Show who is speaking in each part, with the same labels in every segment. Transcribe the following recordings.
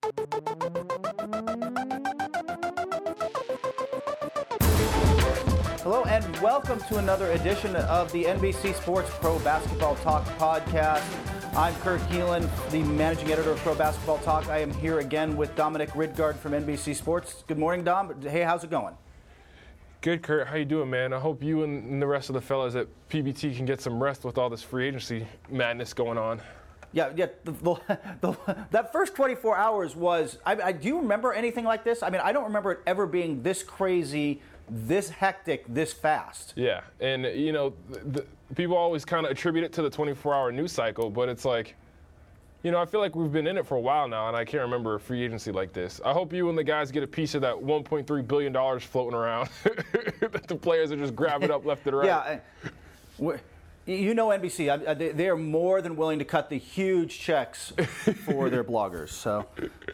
Speaker 1: Hello and welcome to another edition of the NBC Sports Pro Basketball Talk podcast. I'm Kurt Keelan, the managing editor of Pro Basketball Talk. I am here again with Dominic Ridgard from NBC Sports. Good morning, Dom. Hey, how's it going?
Speaker 2: Good, Kurt. How you doing, man? I hope you and the rest of the fellas at PBT can get some rest with all this free agency madness going on.
Speaker 1: Yeah. That first 24 hours was. Do you remember anything like this? I mean, I don't remember it ever being this crazy, this hectic, this fast.
Speaker 2: Yeah, and you know, people always kind of attribute it to the 24-hour news cycle, but it's like, you know, I feel like we've been in it for a while now, and I can't remember a free agency like this. I hope you and the guys get a piece of that $1.3 billion floating around that the players are just grabbing up left and right.
Speaker 1: Yeah. You know NBC, they are more than willing to cut the huge checks for their bloggers. So,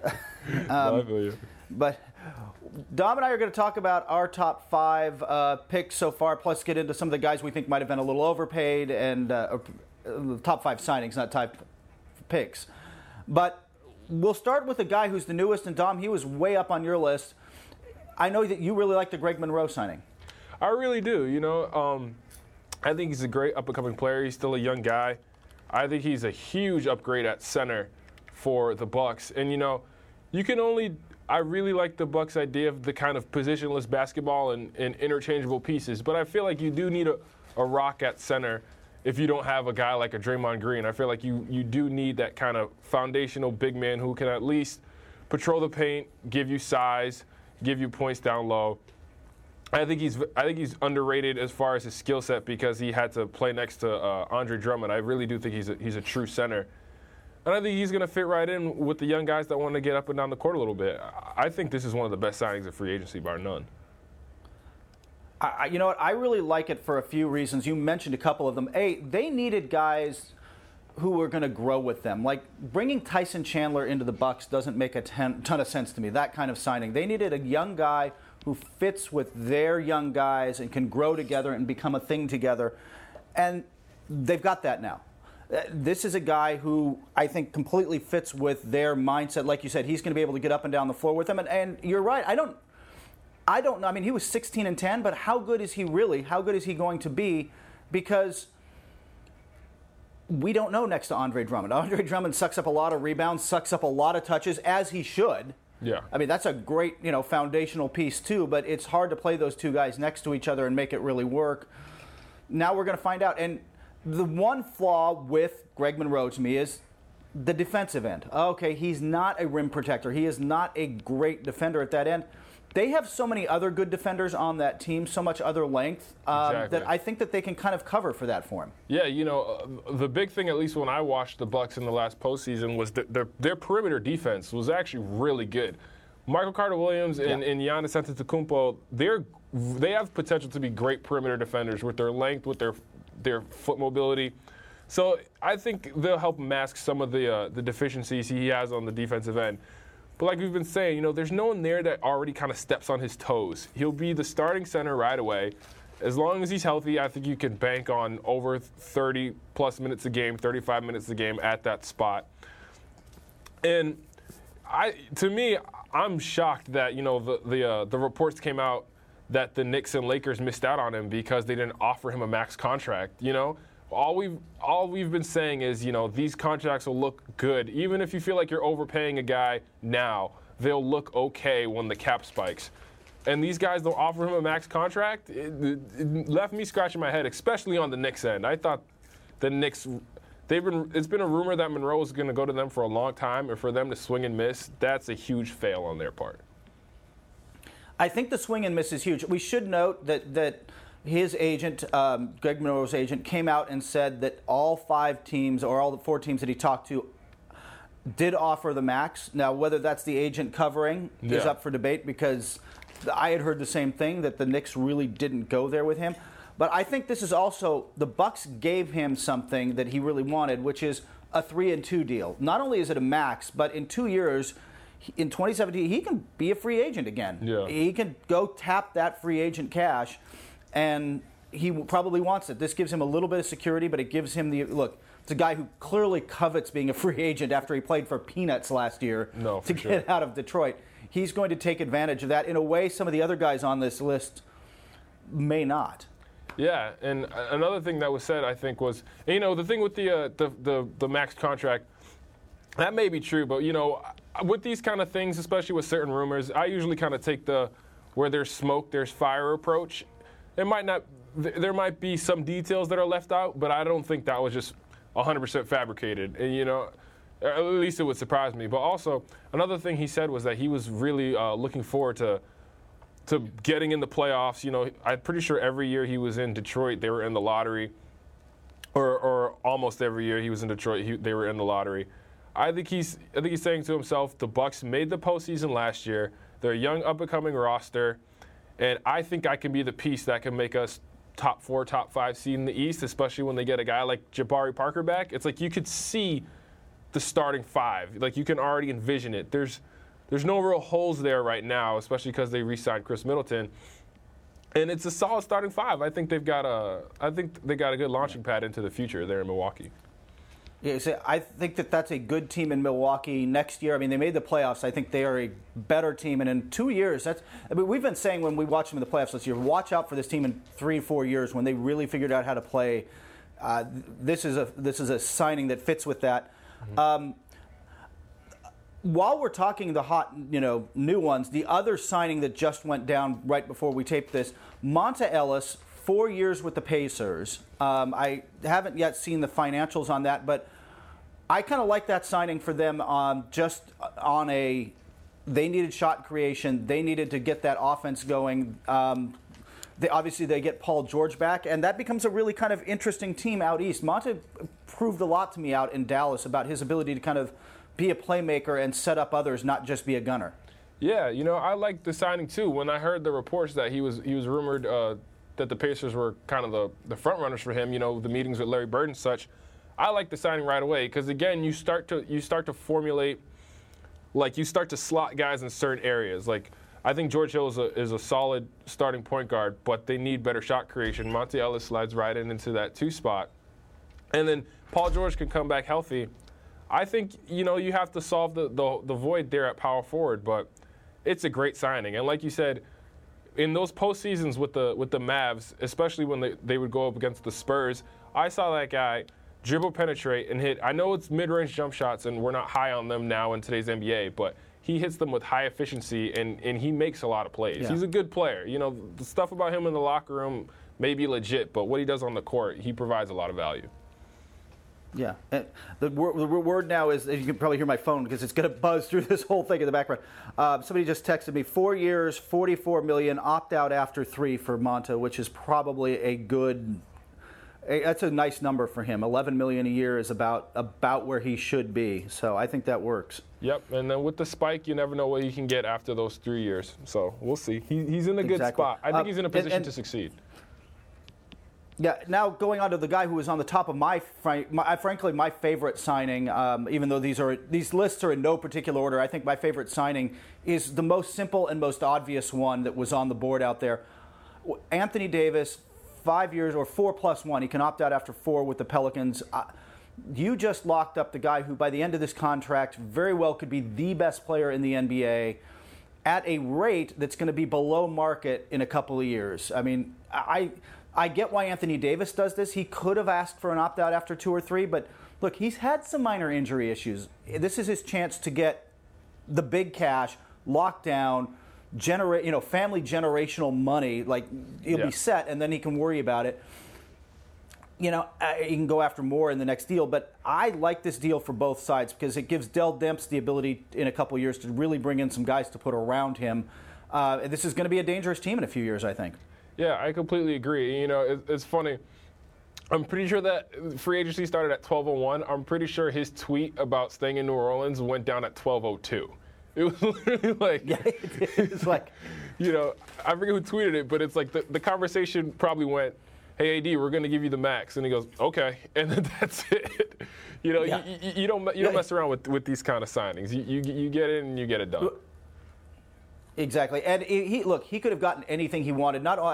Speaker 1: but Dom and I are going to talk about our top 5 picks so far, plus get into some of the guys we think might have been a little overpaid, and top 5 signings, not top picks. But we'll start with the guy who's the newest, and Dom, he was way up on your list. I know that you really like the Greg Monroe signing.
Speaker 2: I really do. You know, I think he's a great up-and-coming player. He's still a young guy. I think he's a huge upgrade at center for the Bucks. And, you know, I really like the Bucks' idea of the kind of positionless basketball and interchangeable pieces. But I feel like you do need a rock at center if you don't have a guy like a Draymond Green. I feel like you do need that kind of foundational big man who can at least patrol the paint, give you size, give you points down low. I think he's underrated as far as his skill set because he had to play next to Andre Drummond. I really do think he's a true center. And I think he's going to fit right in with the young guys that want to get up and down the court a little bit. I think this is one of the best signings of free agency, bar none.
Speaker 1: You know what? I really like it for a few reasons. You mentioned a couple of them. They needed guys who were going to grow with them. Like bringing Tyson Chandler into the Bucks doesn't make a ton of sense to me, that kind of signing. They needed a young guy who fits with their young guys and can grow together and become a thing together. And they've got that now. This is a guy who I think completely fits with their mindset. Like you said, he's going to be able to get up and down the floor with them. And you're right. I don't know. I mean, he was 16-10, but how good is he really? How good is he going to be? Because we don't know next to Andre Drummond. Andre Drummond sucks up a lot of rebounds, sucks up a lot of touches, as he should.
Speaker 2: Yeah.
Speaker 1: I mean, that's a great, foundational piece too, but it's hard to play those two guys next to each other and make it really work. Now we're going to find out. And the one flaw with Greg Monroe to me is the defensive end. Okay, he's not a rim protector. He is not a great defender at that end. They have so many other good defenders on that team, so much other length,
Speaker 2: exactly.
Speaker 1: that I think that they can kind of cover for that for him.
Speaker 2: Yeah, the big thing, at least when I watched the Bucks in the last postseason, was their perimeter defense was actually really good. Michael Carter-Williams and Giannis Antetokounmpo, they have potential to be great perimeter defenders with their length, with their foot mobility. So I think they'll help mask some of the deficiencies he has on the defensive end. But like we've been saying, there's no one there that already kind of steps on his toes. He'll be the starting center right away. As long as he's healthy, I think you can bank on over 30-plus minutes a game, 35 minutes a game at that spot. And I'm shocked that, the reports came out that the Knicks and Lakers missed out on him because they didn't offer him a max contract, All we've been saying is, these contracts will look good. Even if you feel like you're overpaying a guy now, they'll look okay when the cap spikes. And these guys don't offer him a max contract. It left me scratching my head, especially on the Knicks end. I thought the Knicks, it's been a rumor that Monroe was going to go to them for a long time, and for them to swing and miss, that's a huge fail on their part.
Speaker 1: I think the swing and miss is huge. We should note that his agent, Greg Monroe's agent, came out and said that all 5 teams, or all the 4 teams that he talked to, did offer the max. Now, whether that's the agent covering is up for debate, because I had heard the same thing, that the Knicks really didn't go there with him. But I think this is also, the Bucks gave him something that he really wanted, which is a 3-2 deal. Not only is it a max, but in 2 years, in 2017, he can be a free agent again.
Speaker 2: Yeah.
Speaker 1: He can go tap that free agent cash, and he probably wants it. This gives him a little bit of security, but it gives him the, look, It's a guy who clearly covets being a free agent after he played for peanuts last year to get out of Detroit. He's going to take advantage of that in a way some of the other guys on this list may not.
Speaker 2: Yeah, and another thing that was said, I think, was, the thing with the max contract, that may be true, but, with these kind of things, especially with certain rumors, I usually kind of take the where there's smoke, there's fire approach. There might be some details that are left out, but I don't think that was just 100% fabricated. And, at least it would surprise me. But also, another thing he said was that he was really looking forward to getting in the playoffs. I'm pretty sure every year he was in Detroit, they were in the lottery, or almost every year he was in Detroit, they were in the lottery. I think he's saying to himself, the Bucks made the postseason last year. They're a young, up-and-coming roster, and I think I can be the piece that can make us top 4, top 5 seed in the East, especially when they get a guy like Jabari Parker back. It's like you could see the starting 5. Like, you can already envision it. There's no real holes there right now, especially because they re-signed Chris Middleton. And it's a solid starting 5. I think they got a good launching pad into the future there in Milwaukee.
Speaker 1: Yeah, I think that's a good team in Milwaukee next year. I mean, they made the playoffs. I think they are a better team. And in 2 years, we've been saying when we watch them in the playoffs this year, watch out for this team in 3 or 4 years when they really figured out how to play. This is a signing that fits with that. Mm-hmm. While we're talking the hot, new ones, the other signing that just went down right before we taped this, Monta Ellis, 4 years with the Pacers. I haven't yet seen the financials on that, but I kind of like that signing for them they needed shot creation. They needed to get that offense going. They get Paul George back, and that becomes a really kind of interesting team out east. Monta proved a lot to me out in Dallas about his ability to kind of be a playmaker and set up others, not just be a gunner.
Speaker 2: Yeah, I like the signing too. When I heard the reports that he was rumored that the Pacers were kind of the front runners for him, the meetings with Larry Bird and such, I like the signing right away because again, you start to formulate, like you start to slot guys in certain areas. Like I think George Hill is a solid starting point guard, but they need better shot creation. Monta Ellis slides right into that 2 spot, and then Paul George can come back healthy. I think you have to solve the void there at power forward, but it's a great signing. And like you said, in those postseasons with the Mavs, especially when they would go up against the Spurs, I saw that guy dribble, penetrate, and hit. I know it's mid-range jump shots, and we're not high on them now in today's NBA, but he hits them with high efficiency, and he makes a lot of plays. Yeah. He's a good player. The stuff about him in the locker room may be legit, but what he does on the court, he provides a lot of value.
Speaker 1: Yeah. The word now is, you can probably hear my phone because it's going to buzz through this whole thing in the background. Somebody just texted me, 4 years, $44 million, opt out after 3 for Monta, which is probably that's a nice number for him. $11 million a year is about where he should be. So I think that works.
Speaker 2: Yep. And then with the spike, you never know what he can get after those 3 years. So we'll see. He's in a good spot. I think he's in a position to succeed.
Speaker 1: Yeah, now going on to the guy who was on the top of frankly my favorite signing, even though these lists are in no particular order, I think my favorite signing is the most simple and most obvious one that was on the board out there. Anthony Davis, 5 years or 4+1. He can opt out after 4 with the Pelicans. You just locked up the guy who, by the end of this contract, very well could be the best player in the NBA at a rate that's going to be below market in a couple of years. I mean, I get why Anthony Davis does this. He could have asked for an opt-out after 2 or 3, but look, he's had some minor injury issues. This is his chance to get the big cash, locked down, family generational money. Like, he'll be set, and then he can worry about it. He can go after more in the next deal, but I like this deal for both sides because it gives Dell Demps the ability in a couple of years to really bring in some guys to put around him. This is going to be a dangerous team in a few years, I think.
Speaker 2: Yeah, I completely agree. It's funny. I'm pretty sure that free agency started at 12:01. I'm pretty sure his tweet about staying in New Orleans went down at 12:02. It was literally like,
Speaker 1: yeah, it's like,
Speaker 2: I forget who tweeted it, but it's like the conversation probably went, "Hey AD, we're going to give you the max," and he goes, "Okay," and then that's it. You don't mess around with these kind of signings. You get in and you get it done.
Speaker 1: Exactly, and he could have gotten anything he wanted.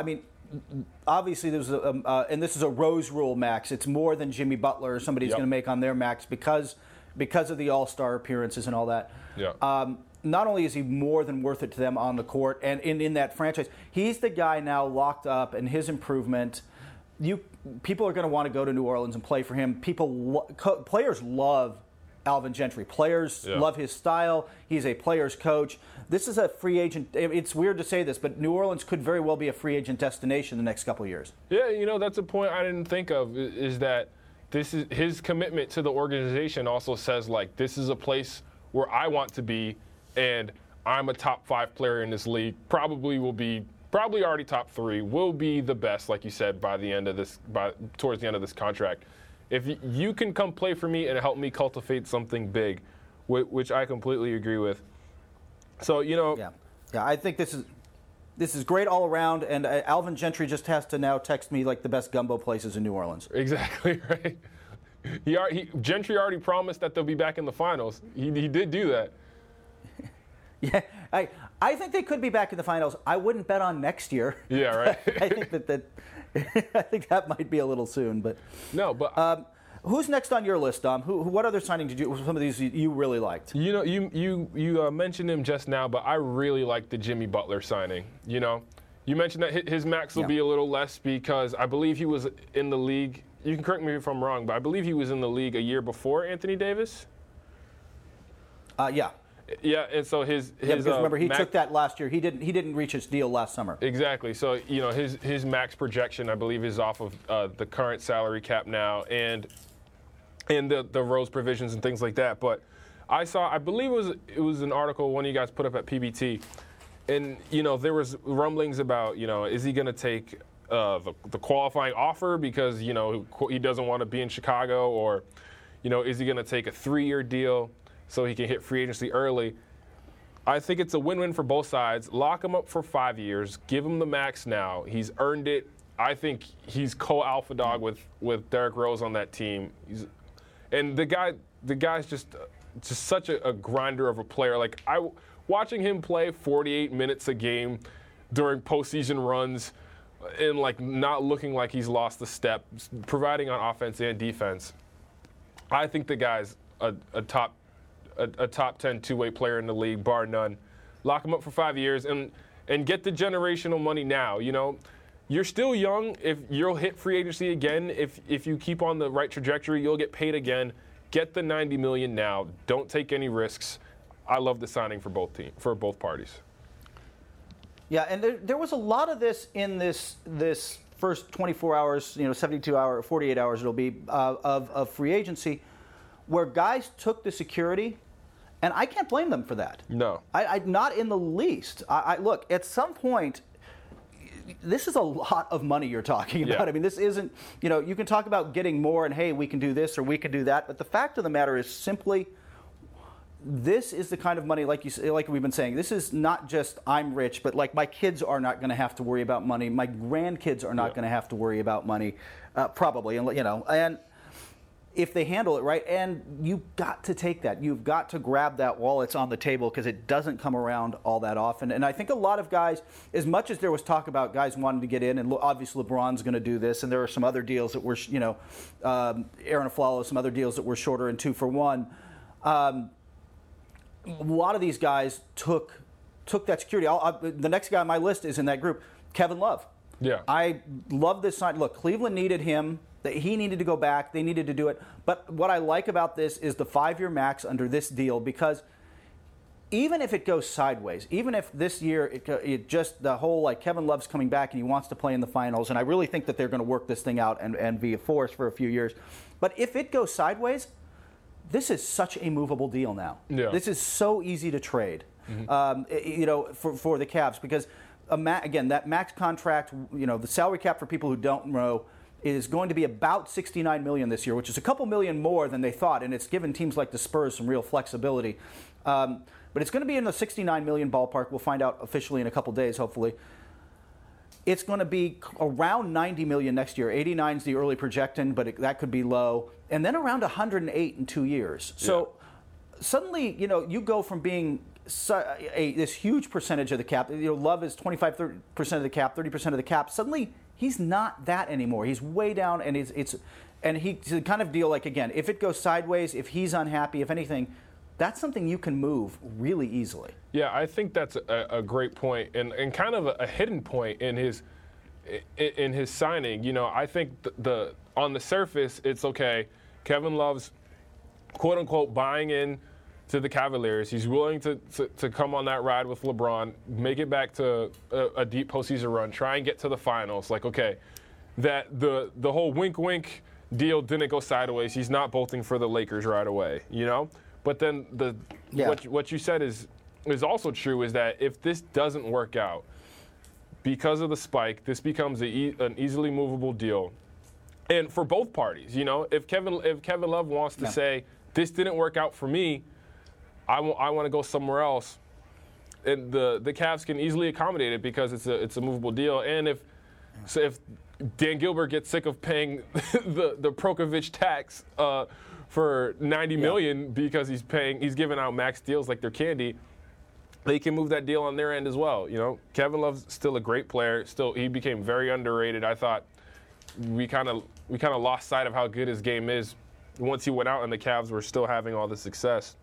Speaker 1: obviously there's and this is a Rose Rule max. It's more than Jimmy Butler or somebody's going to make on their max because of the All-Star appearances and all that.
Speaker 2: Yeah.
Speaker 1: Not only is he more than worth it to them on the court and in that franchise, he's the guy now locked up, and his improvement. People are going to want to go to New Orleans and play for him. Players love Alvin Gentry. Players love his style. He's a player's coach. This is a free agent. It's weird to say this, but New Orleans could very well be a free agent destination the next couple of years.
Speaker 2: Yeah, that's a point I didn't think of, is that this is his commitment to the organization also says, like, this is a place where I want to be, and I'm a top 5 player in this league. Probably already top 3. Will be the best, like you said, towards the end of this contract. If you can come play for me and help me cultivate something big, which I completely agree with. So,
Speaker 1: Yeah, I think this is great all around, and Alvin Gentry just has to now text me like the best gumbo places in New Orleans.
Speaker 2: Exactly right. Gentry already promised that they'll be back in the finals. He did do that.
Speaker 1: Yeah, I think they could be back in the finals. I wouldn't bet on next year.
Speaker 2: Yeah, right.
Speaker 1: I think I think that might be a little soon, but
Speaker 2: no. But
Speaker 1: who's next on your list, Dom? What other signings did some of these you really liked?
Speaker 2: You mentioned him just now, but I really liked the Jimmy Butler signing. You mentioned that his max will be a little less because I believe he was in the league. You can correct me if I'm wrong, but I believe he was in the league a year before Anthony Davis.
Speaker 1: Yeah.
Speaker 2: Yeah, and so his
Speaker 1: because remember he took that last year. He didn't reach his deal last summer.
Speaker 2: Exactly. So his max projection I believe is off of the current salary cap now and the Rose provisions and things like that. But I believe it was an article one of you guys put up at PBT, and there was rumblings about is he going to take the qualifying offer because he doesn't want to be in Chicago, or is he going to take a 3-year deal so he can hit free agency early? I think it's a win-win for both sides. Lock him up for 5 years. Give him the max now. He's earned it. I think he's co-alpha dog with Derrick Rose on that team. And the guy's just such a grinder of a player. Like watching him play 48 minutes a game during postseason runs and like not looking like he's lost a step, providing on offense and defense. I think the guy's a top 10 two-way player in the league, bar none. Lock him up for 5 years and get the generational money now. You're still young. If you'll hit free agency again, if you keep on the right trajectory, you'll get paid again. Get the $90 million now. Don't take any risks. I love the signing for both parties.
Speaker 1: Yeah, and there was a lot of this in this first 24 hours, 72 hours, 48 hours it'll be of free agency, where guys took the security. And I can't blame them for that.
Speaker 2: No.
Speaker 1: I not in the least. Look, at some point, this is a lot of money you're talking about.
Speaker 2: Yeah.
Speaker 1: I mean, this isn't, you can talk about getting more and, hey, we can do this or we can do that. But the fact of the matter is simply, this is the kind of money, like we've been saying, this is not just I'm rich, but like my kids are not going to have to worry about money. My grandkids are not going to have to worry about money, probably. And if they handle it right, and you've got to take that. You've got to grab that while it's on the table because it doesn't come around all that often. And I think a lot of guys, as much as there was talk about guys wanting to get in, and obviously LeBron's going to do this, and there are some other deals that were, Aaron Aflalo, some other deals that were shorter and 2 for 1. A lot of these guys took that security. The next guy on my list is in that group, Kevin Love.
Speaker 2: Yeah.
Speaker 1: I love this sign. Look, Cleveland needed him. He needed to go back. They needed to do it. But what I like about this is the 5-year max under this deal, because even if it goes sideways, even if this year it just the whole like Kevin Love's coming back and he wants to play in the finals, and I really think that they're going to work this thing out and be a force for a few years. But if it goes sideways, this is such a movable deal now.
Speaker 2: Yeah.
Speaker 1: This is so easy to trade, for the Cavs, because again, that max contract, the salary cap for people who don't know, is going to be about $69 million this year, which is a couple million more than they thought, and it's given teams like the Spurs some real flexibility. But it's going to be in the $69 million ballpark. We'll find out officially in a couple days, hopefully. It's going to be around $90 million next year. 89 is the early projection, but that could be low. And then around 108 in 2 years. So suddenly, you go from being this huge percentage of the cap. Love is 25% of the cap, 30% of the cap. Suddenly, he's not that anymore. He's way down, and it's the kind of deal, like, again, if it goes sideways, if he's unhappy, if anything, that's something you can move really easily.
Speaker 2: Yeah, I think that's a great point, and kind of a hidden point in his signing. I think on the surface, it's okay. Kevin Love's quote unquote buying in to the Cavaliers. He's willing to come on that ride with LeBron, make it back to a deep postseason run, try and get to the finals. Like, okay, that the whole wink deal didn't go sideways. He's not bolting for the Lakers right away, But then what you said is also true, is that if this doesn't work out because of the spike, this becomes an easily movable deal. And for both parties, if Kevin Love wants to say, this didn't work out for me, I want to go somewhere else, and the Cavs can easily accommodate it because it's a movable deal. And if Dan Gilbert gets sick of paying the Prokovich tax for $90 million because he's giving out max deals like they're candy, they can move that deal on their end as well. Kevin Love's still a great player. Still, he became very underrated. I thought we kind of lost sight of how good his game is once he went out and the Cavs were still having all the success.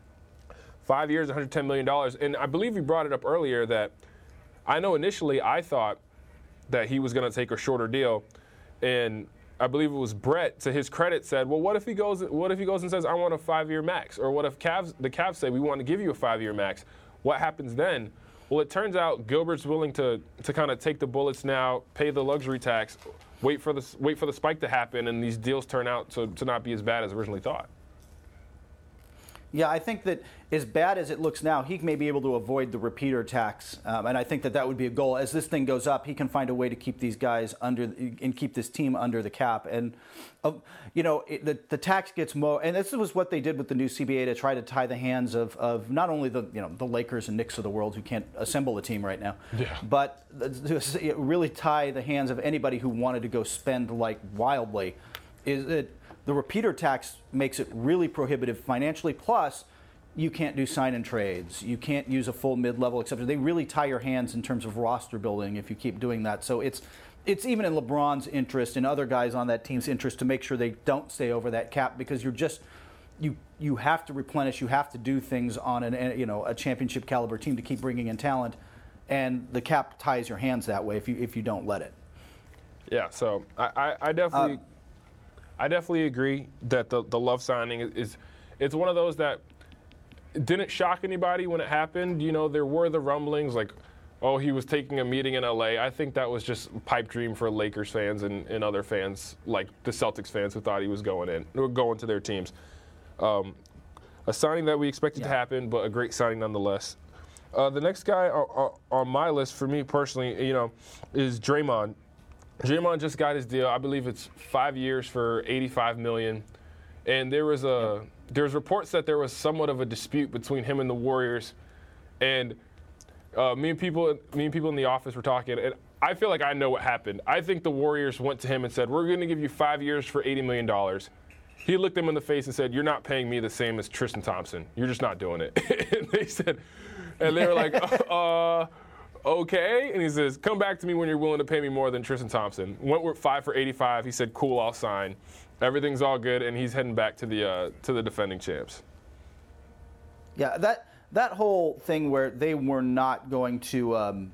Speaker 2: 5 years, $110 million. And I believe you brought it up earlier that I know initially I thought that he was going to take a shorter deal. And I believe it was Brett, to his credit, said, well, what if he goes and says, I want a 5-year max? Or what if the Cavs say, we want to give you a 5-year max? What happens then? Well, it turns out Gilbert's willing to kind of take the bullets now, pay the luxury tax, wait for the spike to happen, and these deals turn out to not be as bad as originally thought.
Speaker 1: Yeah, I think that as bad as it looks now, he may be able to avoid the repeater tax, and I think that would be a goal. As this thing goes up, he can find a way to keep these guys under and keep this team under the cap. And the tax gets more. And this was what they did with the new CBA to try to tie the hands of not only the Lakers and Knicks of the world who can't assemble a team right now, but to really tie the hands of anybody who wanted to go spend like wildly. The repeater tax makes it really prohibitive financially. Plus, you can't do sign-in trades. You can't use a full mid-level exception. They really tie your hands in terms of roster building if you keep doing that. So it's even in LeBron's interest and other guys on that team's interest to make sure they don't stay over that cap, because you have to replenish. You have to do things on a championship caliber team to keep bringing in talent, and the cap ties your hands that way if you don't let it.
Speaker 2: Yeah. So I definitely. I definitely agree that the Love signing it's one of those that didn't shock anybody when it happened. There were the rumblings like, oh, he was taking a meeting in LA. I think that was just a pipe dream for Lakers fans and other fans, like the Celtics fans who thought he was going to their teams. A signing that we expected to happen, but a great signing nonetheless. The next guy on my list for me personally, is Draymond. Draymond just got his deal. I believe it's 5 years for $85 million. And there's reports that there was somewhat of a dispute between him and the Warriors. And me and people in the office were talking, and I feel like I know what happened. I think the Warriors went to him and said, we're going to give you 5 years for $80 million. He looked them in the face and said, you're not paying me the same as Tristan Thompson. You're just not doing it. And they were like, okay. And he says, come back to me when you're willing to pay me more than Tristan Thompson. Went with 5 for 85. He said, cool, I'll sign. Everything's all good, and he's heading back to the defending champs.
Speaker 1: Yeah, that whole thing where they were not going to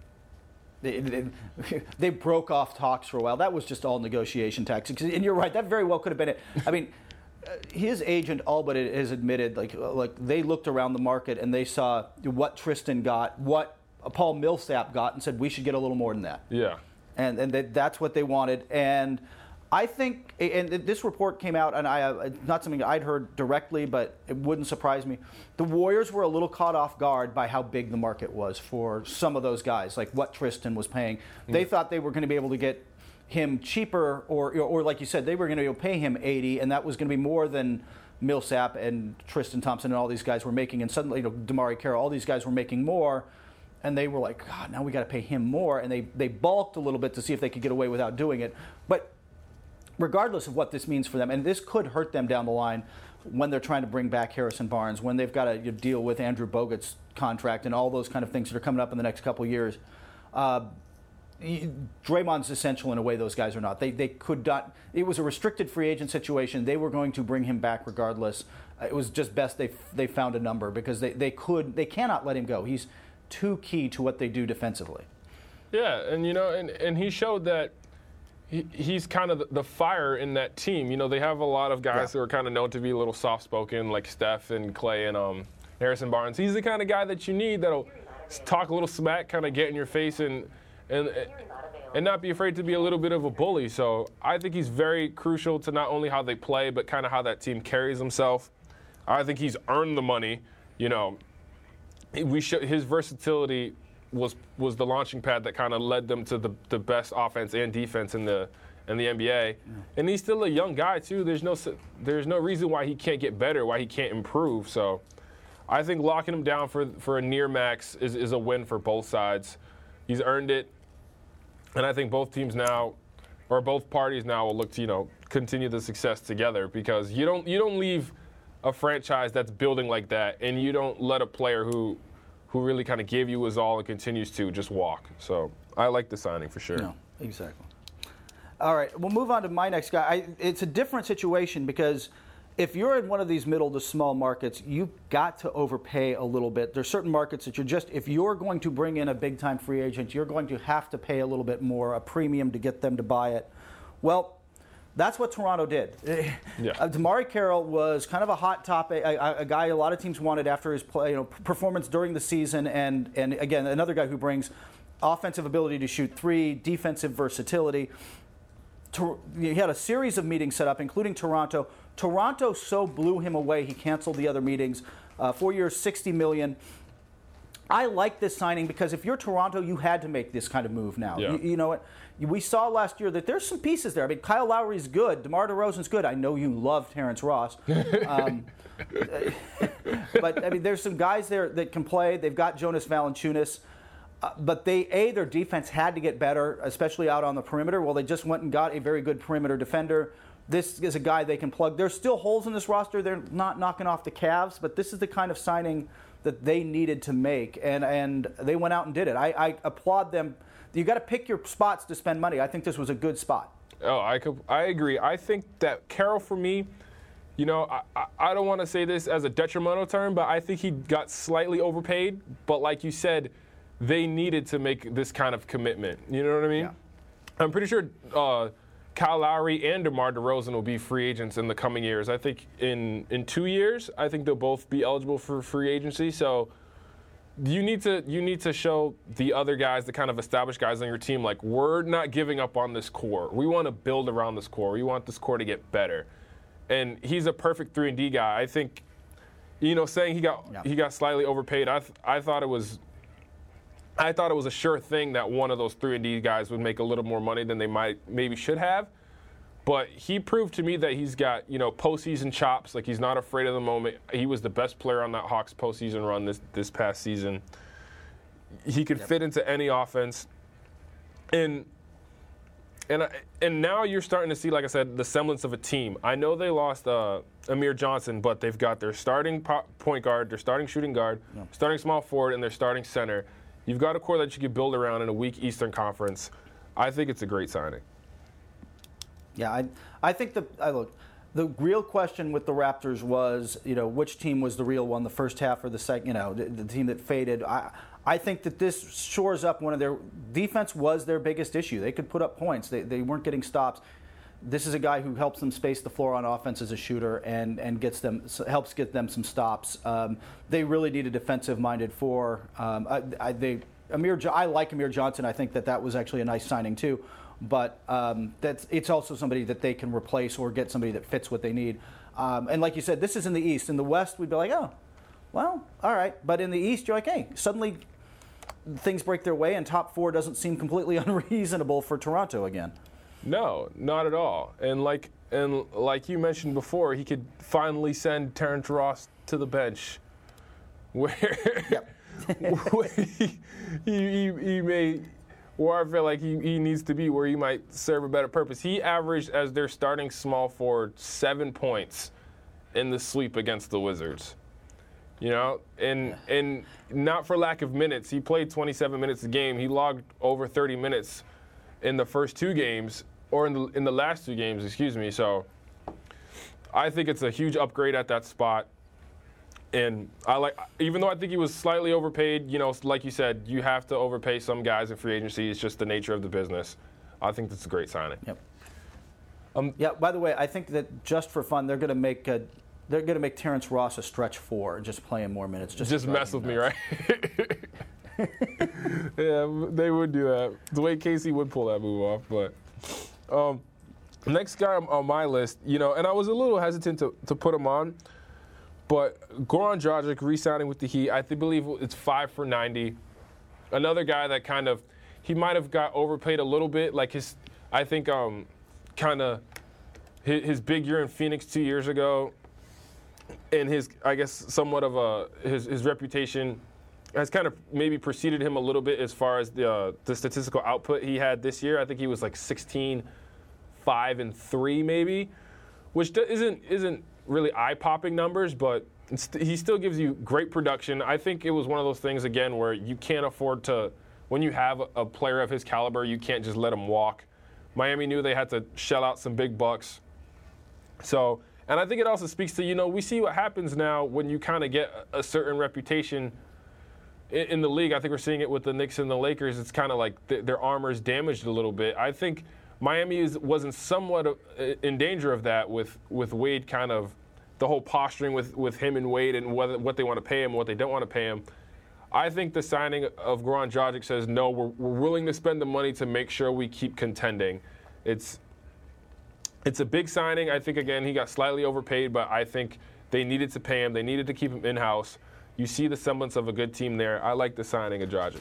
Speaker 1: they broke off talks for a while. That was just all negotiation tactics. And you're right, that very well could have been it. I mean, his agent all but has admitted, like they looked around the market and they saw what Tristan got, what Paul Millsap got, and said we should get a little more than that.
Speaker 2: Yeah.
Speaker 1: And that's what they wanted. And I think, and this report came out, and not something I'd heard directly, but it wouldn't surprise me. The Warriors were a little caught off guard by how big the market was for some of those guys, like what Tristan was paying. They thought they were going to be able to get him cheaper, or like you said, they were going to be able to pay him $80, and that was going to be more than Millsap and Tristan Thompson and all these guys were making. And suddenly, DeMarre Carroll, all these guys were making more. And they were like, God, now we got to pay him more. And they balked a little bit to see if they could get away without doing it. But regardless of what this means for them, and this could hurt them down the line, when they're trying to bring back Harrison Barnes, when they've got to deal with Andrew Bogut's contract and all those kind of things that are coming up in the next couple of years. Draymond's essential in a way those guys are not. They could not. It was a restricted free agent situation. They were going to bring him back regardless. It was just best they found a number because they cannot let him go. He's too key to what they do defensively.
Speaker 2: Yeah, and and he showed that he's kind of the fire in that team. They have a lot of guys who are kind of known to be a little soft-spoken, like Steph and Clay and Harrison Barnes. He's the kind of guy that you need that'll talk a little smack, kind of get in your face and not be afraid to be a little bit of a bully. So I think he's very crucial to not only how they play, but kind of how that team carries himself. I think he's earned the money. His versatility was the launching pad that kind of led them to the best offense and defense in the NBA. Yeah. And he's still a young guy too. There's no reason why he can't get better, why he can't improve. So I think locking him down for a near max is a win for both sides. He's earned it. And I think both teams now, or both parties now, will look to continue the success together because you don't leave a franchise that's building like that, and you don't let a player who really kind of gave you his all and continues to just walk. So I like the signing for sure.
Speaker 1: No, exactly. All right, we'll move on to my next guy. It's a different situation because if you're in one of these middle to small markets, you've got to overpay a little bit. There's certain markets that if you're going to bring in a big-time free agent, you're going to have to pay a little bit more, a premium to get them to buy it. Well, that's what Toronto did.
Speaker 2: Yeah.
Speaker 1: DeMarre Carroll was kind of a hot topic, a guy a lot of teams wanted after his performance during the season, and again, another guy who brings offensive ability to shoot three, defensive versatility. He had a series of meetings set up, including Toronto. Toronto so blew him away, he canceled the other meetings. 4 years, $60 million. I like this signing because if you're Toronto, you had to make this kind of move now.
Speaker 2: Yeah.
Speaker 1: You know what? We saw last year that there's some pieces there. I mean, Kyle Lowry's good. DeMar DeRozan's good. I know you love Terrence Ross. But, I mean, there's some guys there that can play. They've got Jonas Valanciunas. But their defense had to get better, especially out on the perimeter. Well, they just went and got a very good perimeter defender. This is a guy they can plug. There's still holes in this roster. They're not knocking off the Cavs, but this is the kind of signing that they needed to make, and they went out and did it. I applaud them. You got to pick your spots to spend money. I think this was a good spot.
Speaker 2: Oh, I agree. I think that Carroll, for me, I don't want to say this as a detrimental term, but I think he got slightly overpaid. But like you said, they needed to make this kind of commitment. You know what I mean?
Speaker 1: Yeah.
Speaker 2: I'm pretty sure Kyle Lowry and DeMar DeRozan will be free agents in the coming years. I think in 2 years, I think they'll both be eligible for free agency. So you need to show the other guys, the kind of established guys on your team, like, we're not giving up on this core. We want to build around this core. We want this core to get better. And he's a perfect 3-and-D guy. I think, saying he got slightly overpaid, I thought it was a sure thing that one of those 3-and-D guys would make a little more money than they maybe should have. But he proved to me that he's got, postseason chops. Like, he's not afraid of the moment. He was the best player on that Hawks postseason run this past season. He could fit into any offense. And now you're starting to see, like I said, the semblance of a team. I know they lost Amir Johnson, but they've got their starting point guard, their starting shooting guard, starting small forward, and their starting center. You've got a core that you could build around in a weak Eastern Conference. I think it's a great signing.
Speaker 1: Yeah, I think the real question with the Raptors was, which team was the real one, the first half or the second, the team that faded. I think that this shores up one of their defense was their biggest issue. They could put up points. They weren't getting stops. This is a guy who helps them space the floor on offense as a shooter and helps get them some stops. They really need a defensive-minded four. I like Amir Johnson. I think that was actually a nice signing too. But it's also somebody that they can replace or get somebody that fits what they need. And like you said, this is in the East. In the West, we'd be like, oh, well, all right. But in the East, you're like, hey, suddenly things break their way, and top four doesn't seem completely unreasonable for Toronto again.
Speaker 2: No, not at all. And like you mentioned before, he could finally send Terrence Ross to the bench, where he may. Or I feel like he needs to be where he might serve a better purpose. He averaged, as their starting small forward, 7 points in the sweep against the Wizards. You know, and not for lack of minutes. He played 27 minutes a game. He logged over 30 minutes in the first 2 games, or in the last 2 games, excuse me. So I think it's a huge upgrade at that spot. And even though I think he was slightly overpaid, you know, like you said, you have to overpay some guys in free agency. It's just the nature of the business. I think that's a great signing.
Speaker 1: Yep. Yeah. By the way, I think that just for fun, they're going to make Terrence Ross a stretch 4 and just play him more minutes. Just
Speaker 2: mess with me, right? Yeah, they would do that. Dwayne Casey would pull that move off. But next guy on my list, you know, and I was a little hesitant to put him on. But Goran Dragic re-signing with the Heat, I believe it's 5 for $90. Another guy that kind of, he might have got overpaid a little bit. Like his big year in Phoenix 2 years ago, and his, I guess, somewhat of his reputation has kind of maybe preceded him a little bit as far as the statistical output he had this year. I think he was like 16, 5, and 3 maybe, which isn't really eye-popping numbers, but he still gives you great production. I think it was one of those things, again, where you can't afford to, when you have a player of his caliber, you can't just let him walk. Miami knew they had to shell out some big bucks. So, and I think it also speaks to, you know, we see what happens now when you kind of get a certain reputation in the league. I think we're seeing it with the Knicks and the Lakers. It's kind of like their armor is damaged a little bit. I think Miami wasn't somewhat in danger of that with Wade, kind of the whole posturing with him and Wade and what they want to pay him and what they don't want to pay him. I think the signing of Goran Dragic says, no, we're willing to spend the money to make sure we keep contending. It's a big signing. I think, again, he got slightly overpaid, but I think they needed to pay him. They needed to keep him in-house. You see the semblance of a good team there. I like the signing of Dragic.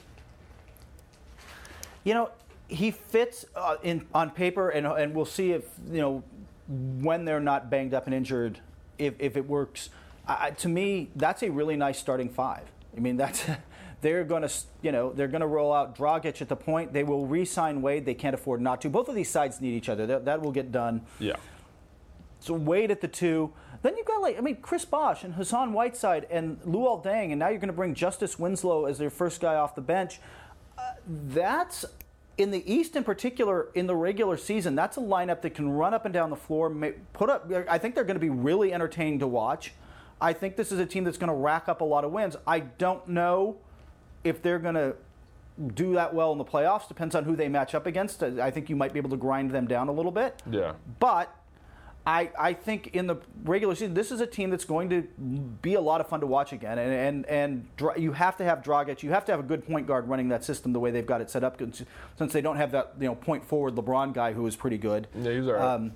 Speaker 1: You know, he fits on paper, and we'll see if, you know, when they're not banged up and injured, if it works. To me, that's a really nice starting 5. I mean, they're going to roll out Dragic at the point. They will re-sign Wade. They can't afford not to. Both of these sides need each other. That will get done.
Speaker 2: Yeah.
Speaker 1: So Wade at the 2. Then you've got, Chris Bosh and Hassan Whiteside and Luol Deng, and now you're going to bring Justice Winslow as their first guy off the bench. That's, in the East in particular, in the regular season, that's a lineup that can run up and down the floor, I think they're going to be really entertaining to watch. I think this is a team that's going to rack up a lot of wins. I don't know if they're going to do that well in the playoffs. Depends on who they match up against. I think you might be able to grind them down a little bit.
Speaker 2: Yeah.
Speaker 1: But I think in the regular season, this is a team that's going to be a lot of fun to watch again. And you have to have Dragic. You have to have a good point guard running that system the way they've got it set up, since they don't have that point forward LeBron guy who is pretty good.
Speaker 2: Yeah, he's all right.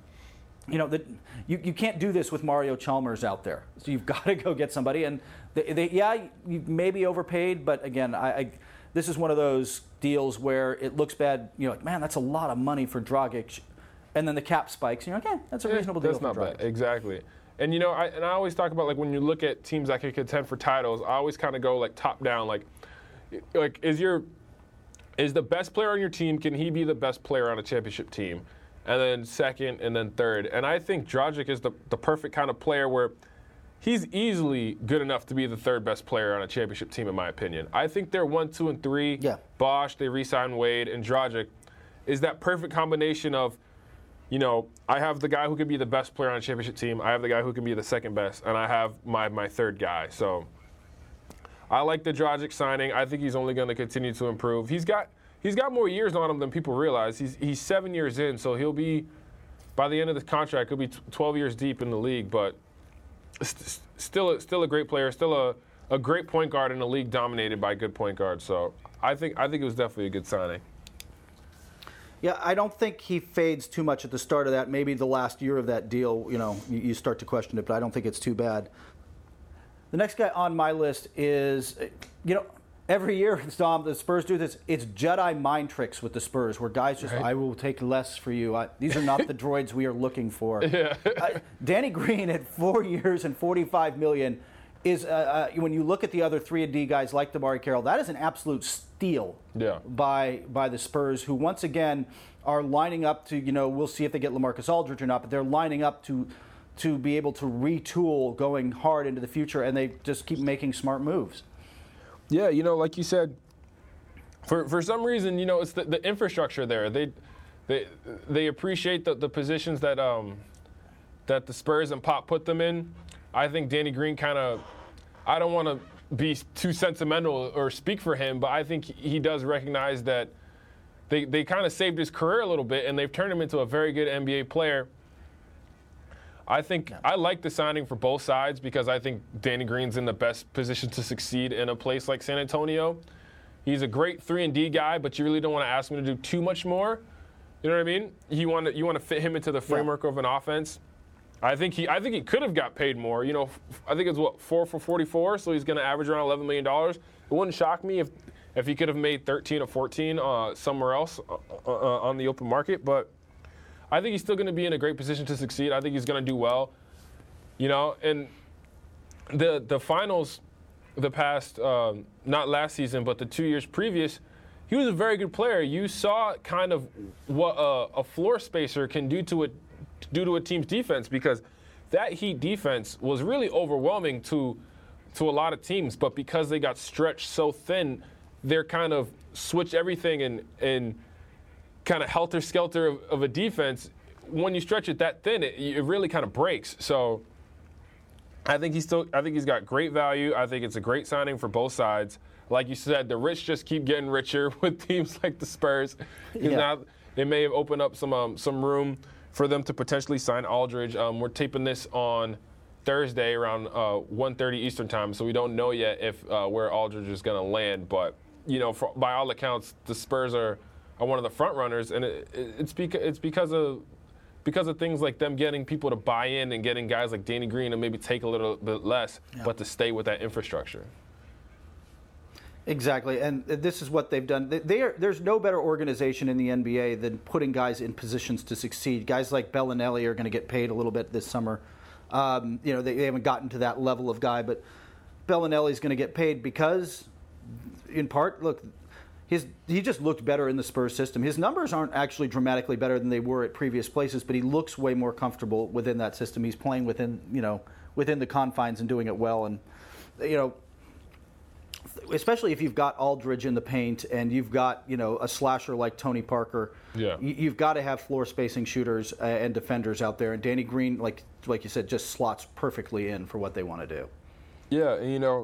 Speaker 1: You can't do this with Mario Chalmers out there. So you've got to go get somebody. And you may be overpaid, but again, this is one of those deals where it looks bad. You're like, man, that's a lot of money for Dragic. And then the cap spikes, and you're like, okay, that's a reasonable deal for Dragic. That's not bad,
Speaker 2: exactly. And, I always talk about, when you look at teams that can contend for titles, I always kind of go, top down. Like is the best player on your team, can he be the best player on a championship team? And then second, and then third. And I think Dragic is the perfect kind of player where he's easily good enough to be the third best player on a championship team, in my opinion. I think they're 1, 2, and 3.
Speaker 1: Yeah.
Speaker 2: Bosh, they re-signed Wade, and Dragic is that perfect combination of, I have the guy who can be the best player on a championship team. I have the guy who can be the second best, and I have my third guy. So I like the Dragic signing. I think he's only going to continue to improve. He's got more years on him than people realize. He's 7 years in, so he'll be, by the end of the contract, he'll be 12 years deep in the league. But still a great player, still a great point guard in a league dominated by good point guards. So I think it was definitely a good signing.
Speaker 1: Yeah, I don't think he fades too much at the start of that. Maybe the last year of that deal, you start to question it, but I don't think it's too bad. The next guy on my list is, every year, Dom, the Spurs do this. It's Jedi mind tricks with the Spurs, where guys just, right. I will take less for you. These are not the droids we are looking for. Yeah. Danny Green at 4 years and $45 million is, when you look at the other 3-and-D guys like DeMarre Carroll, that is an absolute steal by the Spurs, who once again are lining up to, we'll see if they get LaMarcus Aldridge or not, but they're lining up to to be able to retool going hard into the future, and they just keep making smart moves.
Speaker 2: Yeah, like you said, for some reason, it's the infrastructure there. They appreciate the positions that that the Spurs and Pop put them in. I think Danny Green I don't want to be too sentimental or speak for him, but I think he does recognize that they kind of saved his career a little bit, and they've turned him into a very good NBA player. I like the signing for both sides because I think Danny Green's in the best position to succeed in a place like San Antonio. He's a great 3-and-D guy, but you really don't want to ask him to do too much more. You know what I mean? You want to fit him into the framework of an offense. I think he could have got paid more. I think it's 4 for 44, so he's going to average around $11 million. It wouldn't shock me if he could have made 13 or 14 somewhere else on the open market, but I think he's still going to be in a great position to succeed. I think he's going to do well. And the finals, the past, not last season, but the 2 years previous, he was a very good player. You saw kind of what a floor spacer can do to a team's defense, because that Heat defense was really overwhelming to a lot of teams. But because they got stretched so thin, they're kind of switch everything and kind of helter-skelter of a defense. When you stretch it that thin, it really kind of breaks. So I think he's got great value. I think it's a great signing for both sides. Like you said, the rich just keep getting richer with teams like the Spurs. Now they may have opened up some room for them to potentially sign Aldridge. We're taping this on Thursday around 1:30 Eastern time, so we don't know yet if where Aldridge is going to land. But by all accounts, the Spurs are one of the front runners, and it's because of things like them getting people to buy in and getting guys like Danny Green to maybe take a little bit less, but to stay with that infrastructure.
Speaker 1: Exactly, and this is what they've done. There's no better organization in the NBA than putting guys in positions to succeed. Guys like Bellinelli are going to get paid a little bit this summer. They haven't gotten to that level of guy, but Bellinelli's going to get paid because, in part, look, he just looked better in the Spurs system. His numbers aren't actually dramatically better than they were at previous places, but he looks way more comfortable within that system. He's playing within the confines and doing it well, and especially if you've got Aldridge in the paint and you've got a slasher like Tony Parker, you've got to have floor spacing shooters and defenders out there. And Danny Green, like you said, just slots perfectly in for what they want to do.
Speaker 2: Yeah, and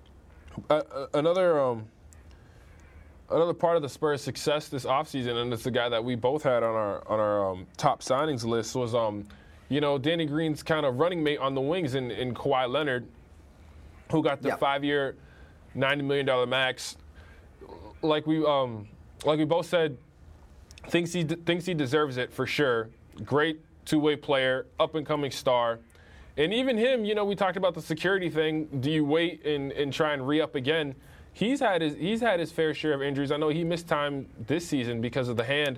Speaker 2: another part of the Spurs' success this offseason, and it's a guy that we both had on our top signings list, was Danny Green's kind of running mate on the wings in Kawhi Leonard, who got the 5-year, $90 million max. Like we both said, thinks he deserves it for sure. Great two-way player, up-and-coming star. And even him, we talked about the security thing. Do you wait and try and re-up again? He's had his fair share of injuries. I know he missed time this season because of the hand,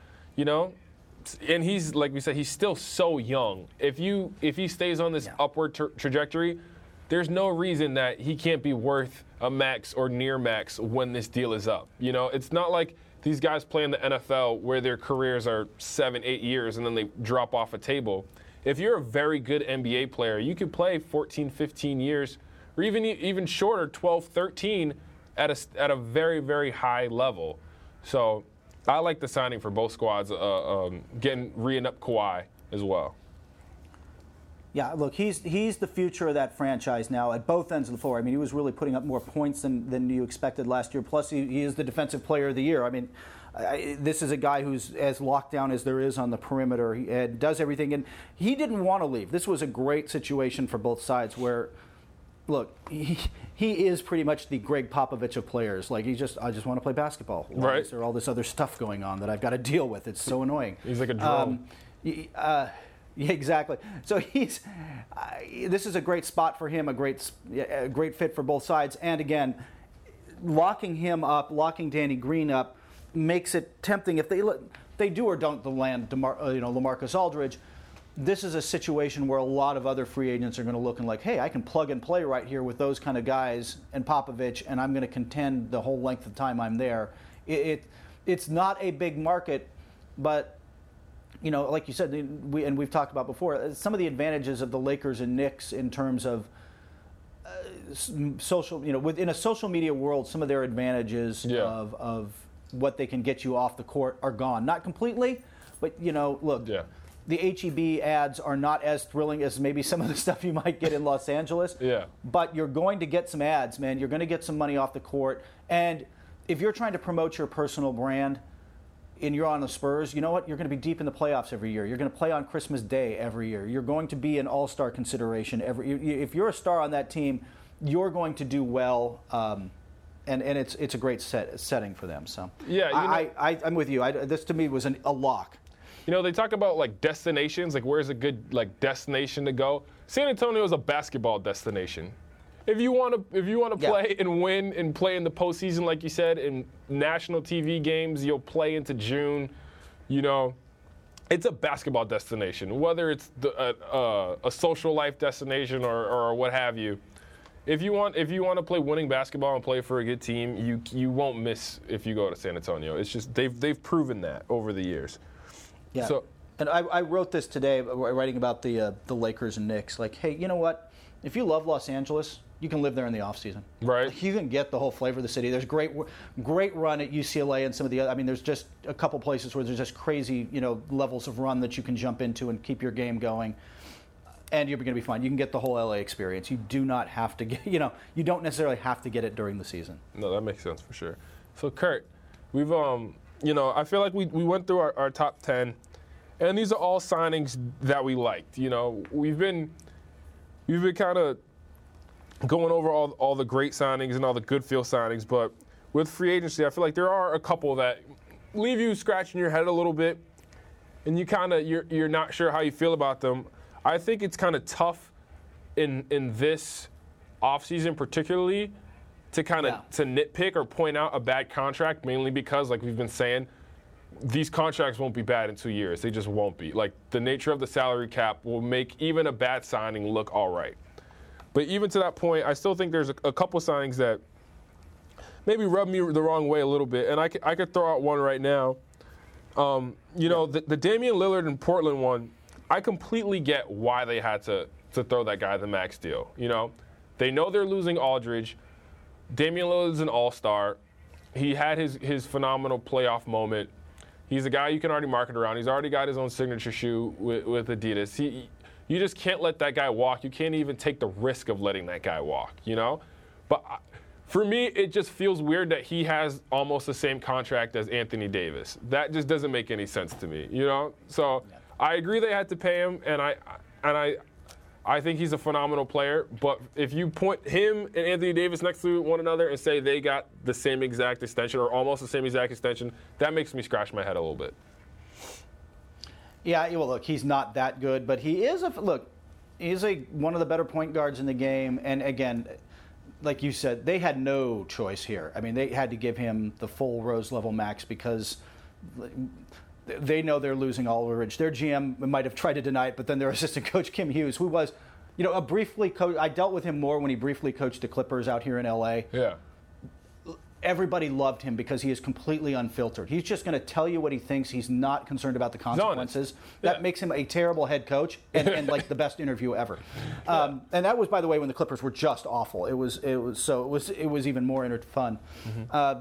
Speaker 2: and he's, like we said, he's still so young. If he stays on this upward trajectory, there's no reason that he can't be worth a max or near max when this deal is up. It's not like these guys play in the NFL where their careers are 7-8 years and then they drop off a table. If you're a very good NBA player, you could play 14, 15 years, or even shorter, 12, 13, at a very, very high level. So I like the signing for both squads, re-ing up Kawhi as well.
Speaker 1: Yeah, look, he's the future of that franchise now at both ends of the floor. I mean, he was really putting up more points than you expected last year. Plus, he is the Defensive Player of the Year. I mean, this is a guy who's as locked down as there is on the perimeter. He does everything, and he didn't want to leave. This was a great situation for both sides where, look, he is pretty much the Greg Popovich of players. Like, I just want to play basketball.
Speaker 2: Right.
Speaker 1: There's all this other stuff going on that I've got to deal with. It's so annoying.
Speaker 2: He's like a drone.
Speaker 1: Yeah, exactly. So this is a great spot for him, a great fit for both sides. And again, locking Danny Green up makes it tempting. If they do or don't land LaMarcus Aldridge, this is a situation where a lot of other free agents are going to look and like, hey, I can plug and play right here with those kind of guys and Popovich, and I'm going to contend the whole length of time I'm there. It's not a big market, but you know, like you said, we've talked about before, some of the advantages of the Lakers and Knicks in terms of social, you know, within a social media world, some of their advantages of what they can get you off the court are gone. Not completely, but, you know, look, the H-E-B ads are not as thrilling as maybe some of the stuff you might get in Los Angeles. But you're going to get some ads, man. You're going to get some money off the court. And if you're trying to promote your personal brand, and you're on the Spurs, you know what? You're going to be deep in the playoffs every year. You're going to play on Christmas Day every year. You're going to be an all-star consideration if you're a star on that team, you're going to do well, and it's a great setting for them. So I'm with you. This to me was a lock.
Speaker 2: You know, they talk about like destinations, like where's a good like destination to go. San Antonio is a basketball destination. If you want to play and win and play in the postseason, like you said, in national TV games, you'll play into June. You know, it's a basketball destination. Whether it's a social life destination or what have you. If you want to play winning basketball and play for a good team, you won't miss if you go to San Antonio. It's just they've proven that over the years.
Speaker 1: Yeah. So, and I wrote this today, writing about the Lakers and Knicks. Like, hey, you know what? If you love Los Angeles, you can live there in the off season.
Speaker 2: Right.
Speaker 1: Like, you can get the whole flavor of the city. There's great run at UCLA and some of the other. I mean, there's just a couple places where there's just crazy, you know, levels of run that you can jump into and keep your game going. And you're going to be fine. You can get the whole LA experience. You do not have to get, you know, you don't necessarily have to get it during the season.
Speaker 2: No, that makes sense for sure. So, Kurt, we've, you know, I feel like we went through our top 10, and these are all signings that we liked. You know, we've been kind of going over all the great signings and all the good feel signings, but with free agency, I feel like there are a couple that leave you scratching your head a little bit, and you're not sure how you feel about them. I think it's kind of tough in this offseason particularly to kind of to nitpick or point out a bad contract, mainly because, like we've been saying, these contracts won't be bad in 2 years. They just won't be. Like, the nature of the salary cap will make even a bad signing look all right. But even to that point, I still think there's a couple signings that maybe rub me the wrong way a little bit. And I could throw out one right now. You know, the Damian Lillard in Portland one, I completely get why they had to throw that guy the max deal. You know, they know they're losing Aldridge. Damian Lillard's an all-star. He had his phenomenal playoff moment. He's a guy you can already market around. He's already got his own signature shoe with Adidas. You just can't let that guy walk. You can't even take the risk of letting that guy walk, you know? But for me, it just feels weird that he has almost the same contract as Anthony Davis. That just doesn't make any sense to me, you know? So I agree they had to pay him, and I think he's a phenomenal player. But if you point him and Anthony Davis next to one another and say they got the same exact extension or almost the same exact extension, that makes me scratch my head a little bit.
Speaker 1: Yeah, well, look, he's not that good, but he is he's one of the better point guards in the game. And again, like you said, they had no choice here. I mean, they had to give him the full Rose level max because they know they're losing Aldridge. Their GM might have tried to deny it, but then their assistant coach, Kim Hughes, who was, you know, I dealt with him more when he briefly coached the Clippers out here in LA.
Speaker 2: Yeah.
Speaker 1: Everybody loved him because he is completely unfiltered. He's just going to tell you what he thinks. He's not concerned about the consequences. That makes him a terrible head coach and like the best interview ever. And that was, by the way, when the Clippers were just awful. It was even more fun. Mm-hmm.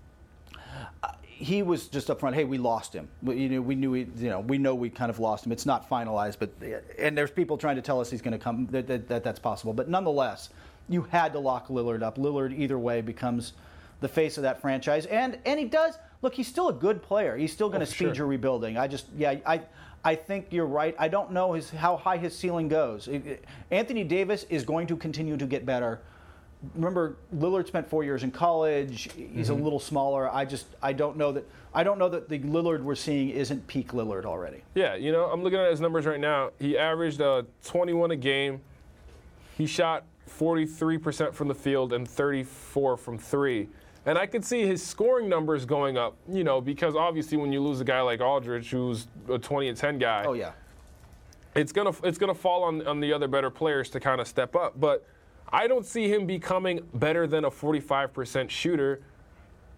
Speaker 1: He was just up front. Hey, we lost him. We know we kind of lost him. It's not finalized, and there's people trying to tell us he's going to come. That's possible, but nonetheless, you had to lock Lillard up. Lillard either way becomes the face of that franchise, and he does. Look, he's still a good player. He's still going to speed your rebuilding. I think you're right. I don't know how high his ceiling goes. Anthony Davis is going to continue to get better. Remember, Lillard spent 4 years in college. He's a little smaller. I don't know that the Lillard we're seeing isn't peak Lillard already.
Speaker 2: Yeah, you know, I'm looking at his numbers right now. He averaged 21 a game. He shot 43% from the field and 34 from three. And I could see his scoring numbers going up, you know, because obviously when you lose a guy like Aldridge, who's a 20 and 10 guy, it's gonna fall on the other better players to kind of step up. But I don't see him becoming better than a 45% shooter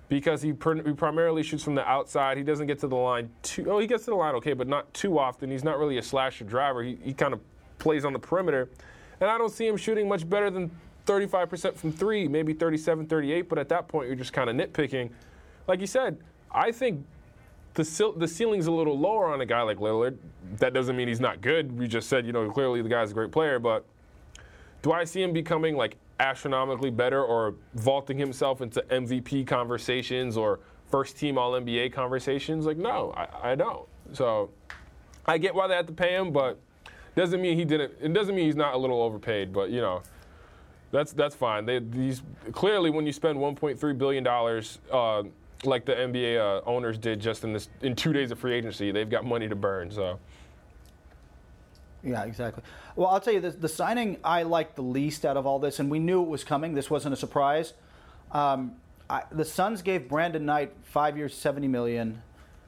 Speaker 2: because he primarily shoots from the outside. He doesn't get to the line he gets to the line okay, but not too often. He's not really a slasher driver. He kind of plays on the perimeter. And I don't see him shooting much better than 35% from three, maybe 37, 38, but at that point you're just kind of nitpicking. Like you said, I think the ceiling's a little lower on a guy like Lillard. That doesn't mean he's not good. We just said, clearly the guy's a great player, but do I see him becoming like astronomically better or vaulting himself into MVP conversations or first team All-NBA conversations? Like, no, I don't. So I get why they had to pay him, but doesn't mean he didn't. It doesn't mean he's not a little overpaid, but that's fine. These clearly, when you spend $1.3 billion, like the NBA owners did just in 2 days of free agency, they've got money to burn. So.
Speaker 1: Yeah, exactly. Well, I'll tell you, the signing I liked the least out of all this, and we knew it was coming. This wasn't a surprise. The Suns gave Brandon Knight 5 years, $70 million.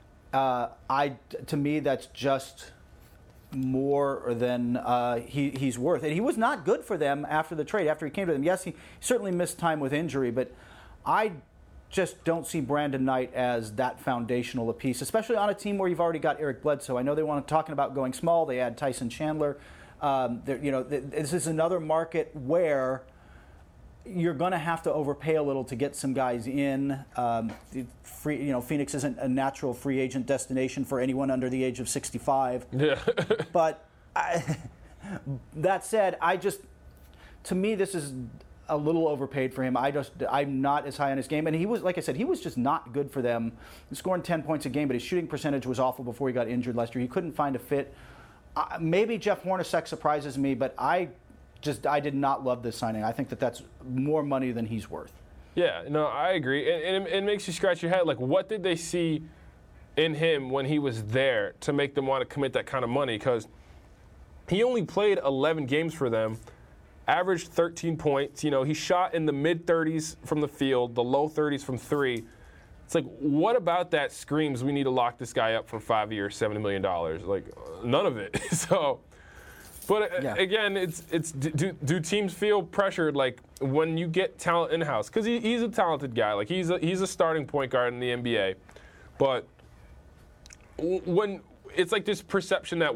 Speaker 1: To me, that's just more than he's worth. And he was not good for them after the trade, after he came to them. Yes, he certainly missed time with injury, but I just don't see Brandon Knight as that foundational a piece, especially on a team where you've already got Eric Bledsoe. I know they want to talking about going small. They add Tyson Chandler. This is another market where you're going to have to overpay a little to get some guys in. Phoenix isn't a natural free agent destination for anyone under the age of 65.
Speaker 2: Yeah.
Speaker 1: But that said, to me, this is a little overpaid for him. I'm not as high on his game, and he was, like I said, he was just not good for them. He scored 10 points a game, but his shooting percentage was awful before he got injured last year. He couldn't find a fit. Maybe Jeff Hornacek surprises me, but I did not love this signing. I think that's more money than he's worth.
Speaker 2: Yeah, no, I agree, and it makes you scratch your head. Like, what did they see in him when he was there to make them want to commit that kind of money? Because he only played 11 games for them. Averaged 13 points. He shot in the mid-30s from the field, the low 30s from three. It's like, what about that screams we need to lock this guy up for 5 years, $70 million? Like, none of it. So, but yeah. Again, do teams feel pressured, like, when you get talent in-house? Because he's a talented guy. Like, he's a starting point guard in the NBA. But when it's like this perception that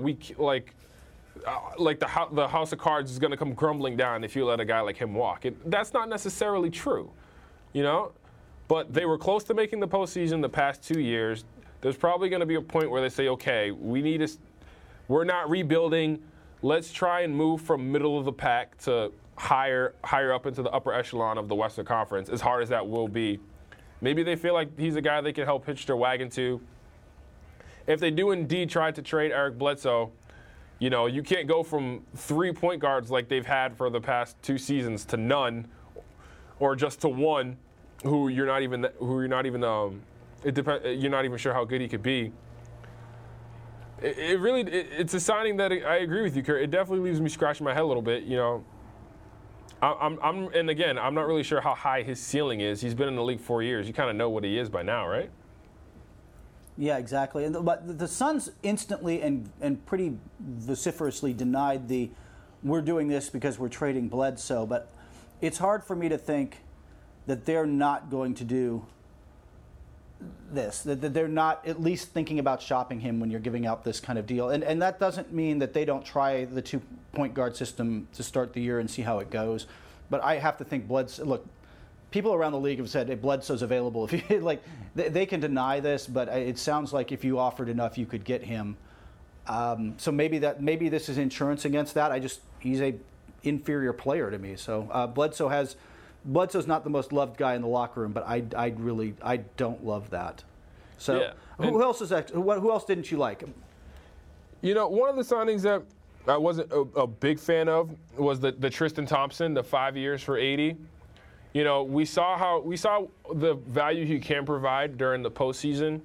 Speaker 2: the house of cards is going to come crumbling down if you let a guy like him walk. That's not necessarily true, But they were close to making the postseason the past 2 years. There's probably going to be a point where they say, okay, we're not rebuilding. Let's try and move from middle of the pack to higher up into the upper echelon of the Western Conference, as hard as that will be. Maybe they feel like he's a guy they can help hitch their wagon to. If they do indeed try to trade Eric Bledsoe, you can't go from 3 point guards like they've had for the past 2 seasons to none, or just to one you're not even sure how good he could be. It's a signing that I agree with you, Kurt. It definitely leaves me scratching my head a little bit. And again, I'm not really sure how high his ceiling is. He's been in the league 4 years. You kind of know what he is by now, right?
Speaker 1: Yeah, exactly. But the Suns instantly and pretty vociferously denied we're doing this because we're trading Bledsoe. But it's hard for me to think that they're not going to do this, that they're not at least thinking about shopping him when you're giving out this kind of deal. And that doesn't mean that they don't try the 2-point guard system to start the year and see how it goes. But I have to think Bledsoe, look, people around the league have said, hey, Bledsoe's available. If you, they can deny this, but it sounds like if you offered enough, you could get him. So maybe this is insurance against that. He's a inferior player to me. So Bledsoe's not the most loved guy in the locker room, but I don't love that. So yeah. Who else didn't you like?
Speaker 2: One of the signings that I wasn't a big fan of was the Tristan Thompson, the 5 years for $80. We saw the value he can provide during the postseason.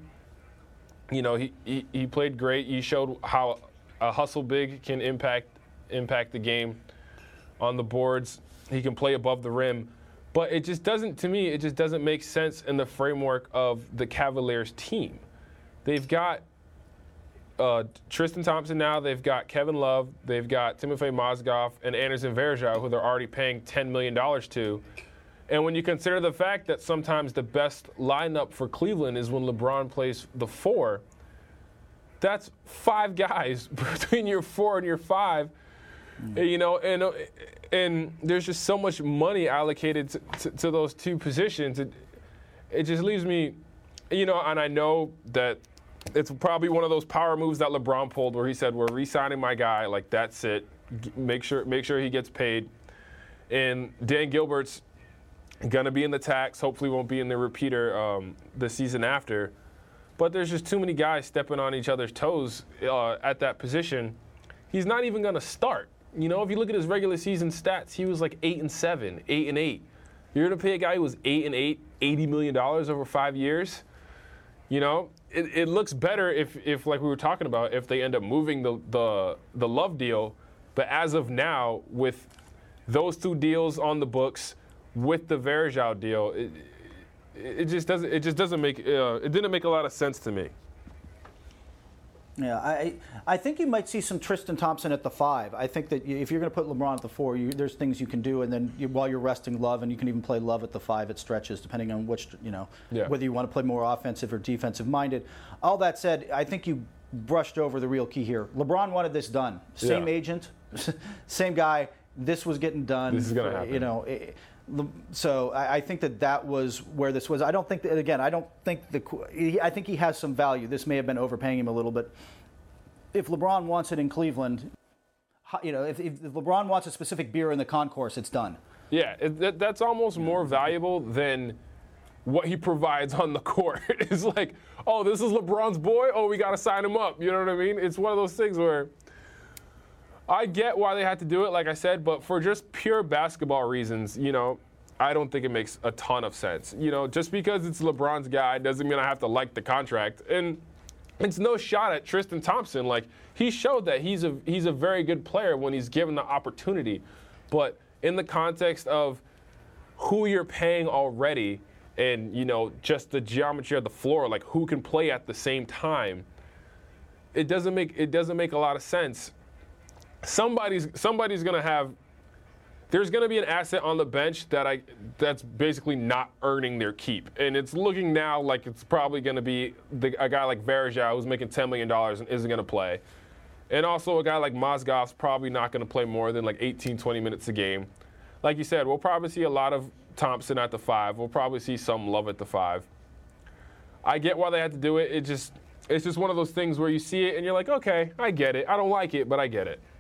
Speaker 2: He played great. He showed how a hustle big can impact the game on the boards. He can play above the rim. But it just doesn't make sense in the framework of the Cavaliers team. They've got Tristan Thompson now. They've got Kevin Love. They've got Timofey Mozgov and Anderson Varejao, who they're already paying $10 million to. And when you consider the fact that sometimes the best lineup for Cleveland is when LeBron plays the 4, that's 5 guys between your 4 and your 5. You know, and there's just so much money allocated to those 2 positions. It just leaves me, you know, and I know that it's probably one of those power moves that LeBron pulled where he said, we're re-signing my guy, like that's it. Make sure he gets paid. And Dan Gilbert's going to be in the tax, hopefully won't be in the repeater the season after. But there's just too many guys stepping on each other's toes at that position. He's not even going to start. You know, if you look at his regular season stats, he was like 8-7, 8-8. You're going to pay a guy who was 8-8, $80 million over 5 years. You know, it looks better if like we were talking about, if they end up moving the Love deal. But as of now, with those 2 deals on the books, with the Varejao deal, it just doesn't make it didn't make a lot of sense to me.
Speaker 1: Yeah, I think you might see some Tristan Thompson at the 5. I think that if you're going to put LeBron at the 4, there's things you can do, and then while you're resting Love, and you can even play Love at the 5 at stretches, depending on which, you know, whether you want to play more offensive or defensive minded. All that said, I think you brushed over the real key here. LeBron wanted this done. Same agent, same guy. This was getting done.
Speaker 2: This is going to happen.
Speaker 1: You know. So I think that was where this was. I don't think that, again, I think he has some value. This may have been overpaying him a little bit. If LeBron wants it in Cleveland, you know, if LeBron wants a specific beer in the concourse, it's done.
Speaker 2: Yeah, that's almost more valuable than what he provides on the court. It's like, oh, this is LeBron's boy. Oh, we got to sign him up. You know what I mean? It's one of those things where I get why they had to do it, like I said, but for just pure basketball reasons, you know, I don't think it makes a ton of sense. You know, just because it's LeBron's guy doesn't mean I have to like the contract. And it's no shot at Tristan Thompson. Like, he showed that he's a very good player when he's given the opportunity. But in the context of who you're paying already and, you know, just the geometry of the floor, like who can play at the same time, it doesn't make a lot of sense. Somebody's going to have – there's going to be an asset on the bench that's basically not earning their keep. And it's looking now like it's probably going to be a guy like Varejao who's making $10 million and isn't going to play. And also a guy like Mozgov's probably not going to play more than like 18, 20 minutes a game. Like you said, we'll probably see a lot of Thompson at the 5. We'll probably see some Love at the 5. I get why they had to do it. It's just one of those things where you see it and you're like, okay, I get it. I don't like it, but I get it.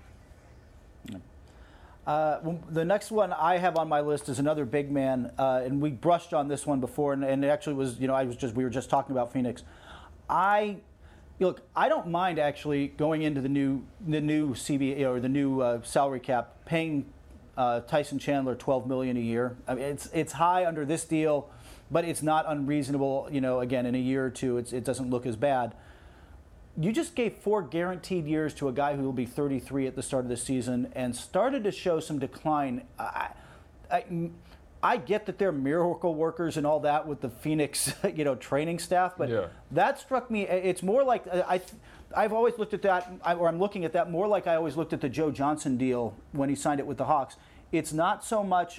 Speaker 1: The next one I have on my list is another big man, and we brushed on this one before, and it actually was, you know, we were just talking about Phoenix. I don't mind actually going into the new CBA or the new salary cap, paying Tyson Chandler $12 million a year. I mean, it's high under this deal, but it's not unreasonable. You know, again, in a year or two, it doesn't look as bad. You just gave 4 guaranteed years to a guy who will be 33 at the start of the season and started to show some decline. I get that they're miracle workers and all that with the Phoenix, you know, training staff, but that struck me. It's more like I've always looked at that, or I'm looking at that more like I always looked at the Joe Johnson deal when he signed it with the Hawks. It's not so much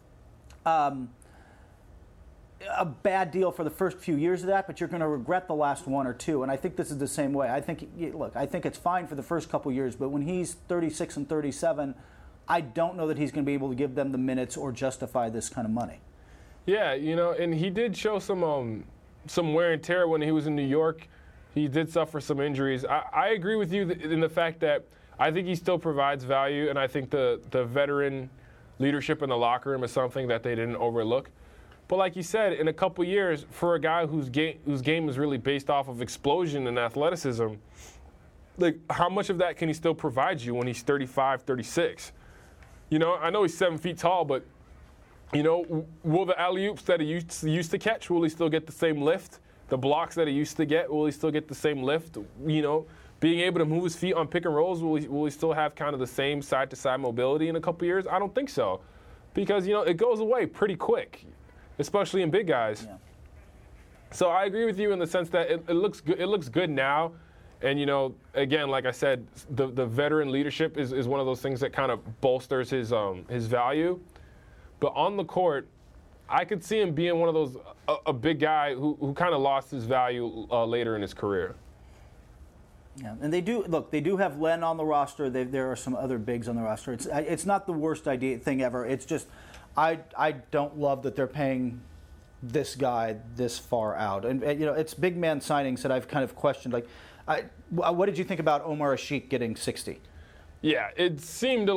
Speaker 1: a bad deal for the first few years of that, but you're going to regret the last 1 or 2. And I think this is the same way. I think it's fine for the first couple years, but when he's 36 and 37, I don't know that he's going to be able to give them the minutes or justify this kind of money.
Speaker 2: Yeah, you know, and he did show some wear and tear when he was in New York. He did suffer some injuries. I agree with you in the fact that I think he still provides value, and I think the veteran leadership in the locker room is something that they didn't overlook. But like you said, in a couple years, for a guy whose game is really based off of explosion and athleticism, like how much of that can he still provide you when he's 35, 36? You know, I know he's 7 feet tall, but, you know, will the alley-oops that he used to catch, will he still get the same lift? The blocks that he used to get, will he still get the same lift? You know, being able to move his feet on pick and rolls, will he still have kind of the same side-to-side mobility in a couple years? I don't think so, because, you know, it goes away pretty quick, especially in big guys.
Speaker 1: Yeah.
Speaker 2: So I agree with you in the sense that it looks good. It looks good now, and you know, again, like I said, the veteran leadership is one of those things that kind of bolsters his value. But on the court, I could see him being one of those a big guy who kind of lost his value later in his career.
Speaker 1: Yeah, and they do have Len on the roster. There are some other bigs on the roster. It's not the worst thing ever. It's just I don't love that they're paying this guy this far out. And it's big man signings that I've kind of questioned. Like, what did you think about Omar Ashiq getting 60?
Speaker 2: Yeah, it seemed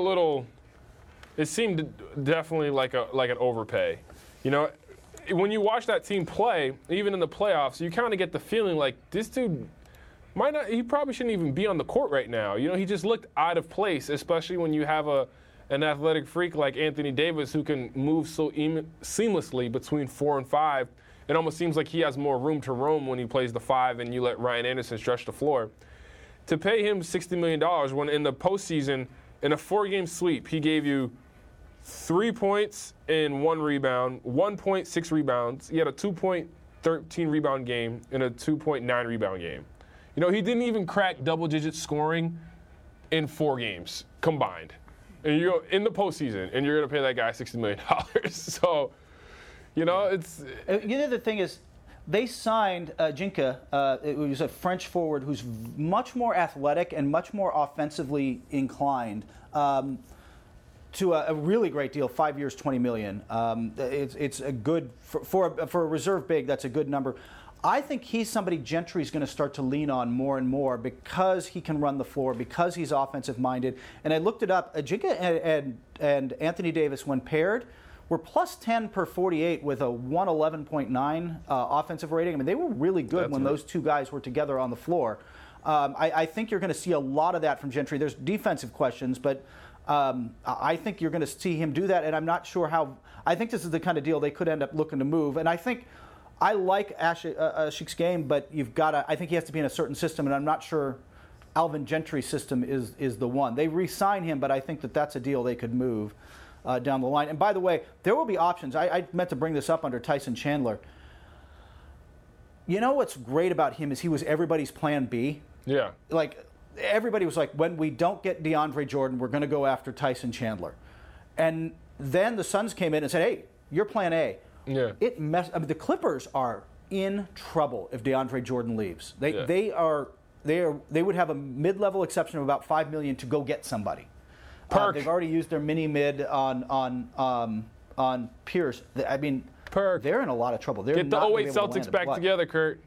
Speaker 2: definitely like an overpay. When you watch that team play, even in the playoffs, you kind of get the feeling like this dude he probably shouldn't even be on the court right now. He just looked out of place, especially when you have an athletic freak like Anthony Davis who can move so seamlessly between 4 and 5. It almost seems like he has more room to roam when he plays the 5 and you let Ryan Anderson stretch the floor. To pay him $60 million when in the postseason, in a 4-game sweep, he gave you 3 points and 1 rebound, 1.6 rebounds. He had a 2.13 rebound game and a 2.9 rebound game. He didn't even crack double-digit scoring in 4 games combined. And you're in the postseason, and you're going to pay that guy $60 million. So, it's...
Speaker 1: The thing is, they signed Jinka, it was a French forward who's much more athletic and much more offensively inclined, to a really great deal, 5 years, $20 million. It's a good, for a reserve big, that's a good number. I think he's somebody Gentry's going to start to lean on more and more because he can run the floor, because he's offensive-minded. And I looked it up. Jinka and Anthony Davis, when paired, were plus 10 per 48 with a 111.9 offensive rating. I mean, they were really good when those two guys were together on the floor. I think you're going to see a lot of that from Gentry. There's defensive questions, but I think you're going to see him do that, and I'm not sure how. I think this is the kind of deal they could end up looking to move. And I like Ashiq's game, but I think he has to be in a certain system, and I'm not sure Alvin Gentry's system is the one. They re-sign him, but I think that's a deal they could move down the line. And by the way, there will be options. I meant to bring this up under Tyson Chandler. What's great about him is he was everybody's plan B.
Speaker 2: Yeah.
Speaker 1: Like, everybody was like, when we don't get DeAndre Jordan, we're going to go after Tyson Chandler. And then the Suns came in and said, hey, you're plan A.
Speaker 2: Yeah.
Speaker 1: The Clippers are in trouble if DeAndre Jordan leaves. They would have a mid-level exception of about $5 million to go get somebody. They've already used their mini mid on Pierce. I mean, they're in a lot of trouble. Get
Speaker 2: the 08 Celtics back together, Kurt.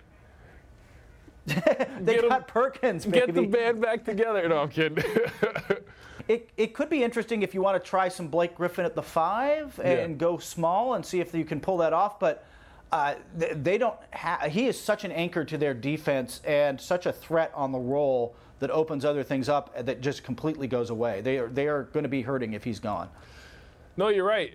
Speaker 1: They got Perkins, baby.
Speaker 2: Get the band back together. No, I'm kidding.
Speaker 1: It could be interesting if you want to try some Blake Griffin at the 5 and go small and see if you can pull that off. But they don't. He is such an anchor to their defense and such a threat on the roll that opens other things up that just completely goes away. They are going to be hurting if he's gone.
Speaker 2: No, you're right,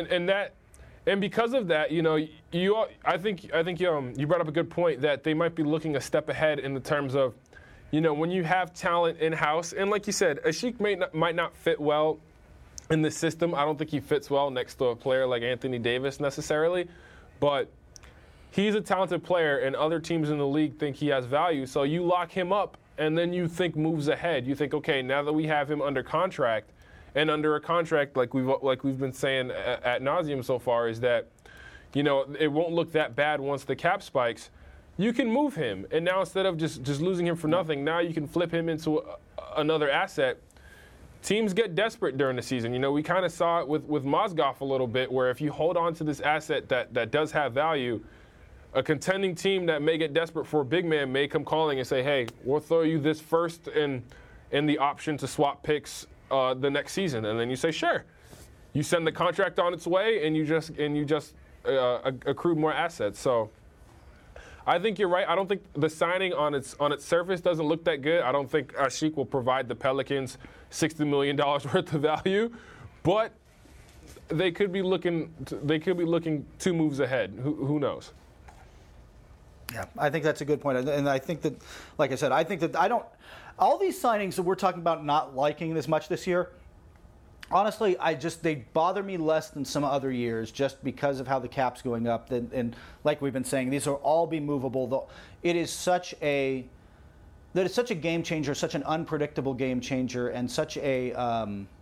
Speaker 2: and because of that, I think you brought up a good point that they might be looking a step ahead in the terms of, when you have talent in-house, and like you said, Ashiq might not fit well in the system. I don't think he fits well next to a player like Anthony Davis necessarily, but he's a talented player, and other teams in the league think he has value. So you lock him up, and then you think moves ahead. You think, okay, now that we have him under contract, and under a contract like we've been saying ad nauseum so far, is that, it won't look that bad once the cap spikes. You can move him, and now instead of just losing him for nothing, now you can flip him into another asset. Teams get desperate during the season. We kind of saw it with Mozgov a little bit, where if you hold on to this asset that does have value, a contending team that may get desperate for a big man may come calling and say, hey, we'll throw you this first and the option to swap picks the next season. And then you say, sure. You send the contract on its way, and you just accrue more assets. So I think you're right. I don't think the signing on its surface doesn't look that good. I don't think Ashiq will provide the Pelicans $60 million worth of value, but they could be looking 2 moves ahead. Who knows?
Speaker 1: Yeah, I think that's a good point. And I think that, like I said, all these signings that we're talking about not liking as much this year, honestly, they bother me less than some other years just because of how the cap's going up. And like we've been saying, these will all be movable. It is such a game changer, such an unpredictable game changer, and such a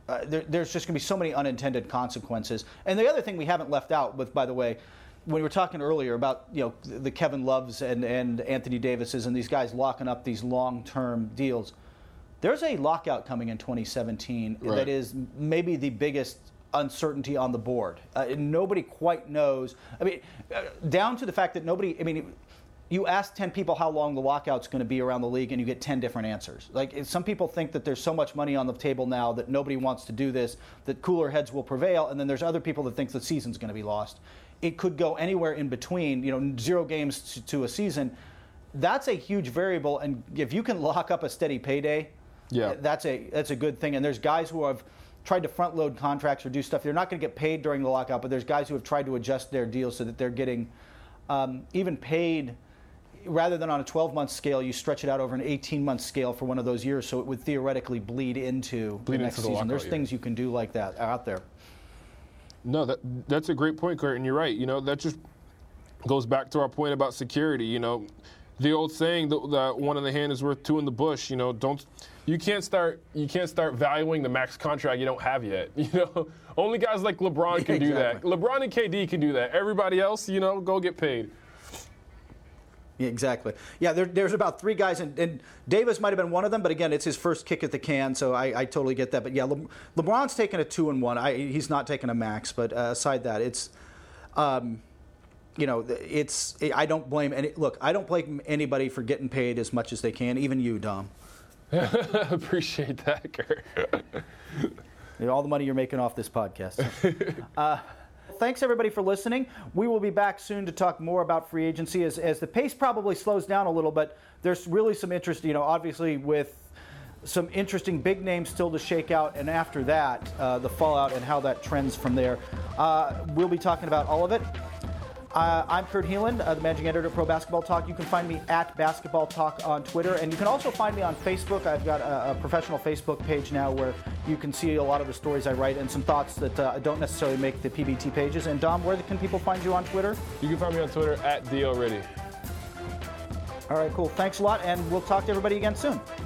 Speaker 1: there's just going to be so many unintended consequences. And the other thing we haven't left out with, by the way, when we were talking earlier about the Kevin Loves and Anthony Davises and these guys locking up these long-term deals, there's a lockout coming in 2017 that is maybe the biggest uncertainty on the board. Nobody quite knows. I mean, down to the fact that nobody. I mean, you ask 10 people how long the lockout's going to be around the league, and you get 10 different answers. Like, some people think that there's so much money on the table now that nobody wants to do this, that cooler heads will prevail, and then there's other people that think the season's going to be lost. It could go anywhere in between. 0 games to a season. That's a huge variable, and if you can lock up a steady payday. Yeah, that's a good thing. And there's guys who have tried to front load contracts or do stuff. They're not going to get paid during the lockout, but there's guys who have tried to adjust their deals so that they're getting even paid rather than on a 12-month scale. You stretch it out over an 18-month scale for one of those years, so it would theoretically bleed into the next season. Lockout, there's things you can do like that out there.
Speaker 2: No, that's a great point, Kurt, and you're right. That just goes back to our point about security. The old saying that one in the hand is worth 2 in the bush. You can't start valuing the max contract you don't have yet. Only guys like LeBron can do that. LeBron and KD can do that. Everybody else, go get paid.
Speaker 1: Yeah, exactly. Yeah, there's about 3 guys, and Davis might have been one of them, but again, it's his first kick at the can, so I totally get that. But yeah, LeBron's taking a 2 and 1. He's not taking a max, but aside that, it's. I don't blame I don't blame anybody for getting paid as much as they can, even you, Dom.
Speaker 2: Appreciate that, Kurt.
Speaker 1: All the money you're making off this podcast. Thanks, everybody, for listening. We will be back soon to talk more about free agency as the pace probably slows down a little, but there's really some interest, obviously with some interesting big names still to shake out, and after that, the fallout and how that trends from there. We'll be talking about all of it. I'm Kurt Heelan, the managing editor of Pro Basketball Talk. You can find me at Basketball Talk on Twitter, and you can also find me on Facebook. I've got a professional Facebook page now where you can see a lot of the stories I write and some thoughts that don't necessarily make the PBT pages. And Dom, where can people find you on Twitter?
Speaker 2: You can find me on Twitter at DLReady.
Speaker 1: All right, cool. Thanks a lot, and we'll talk to everybody again soon.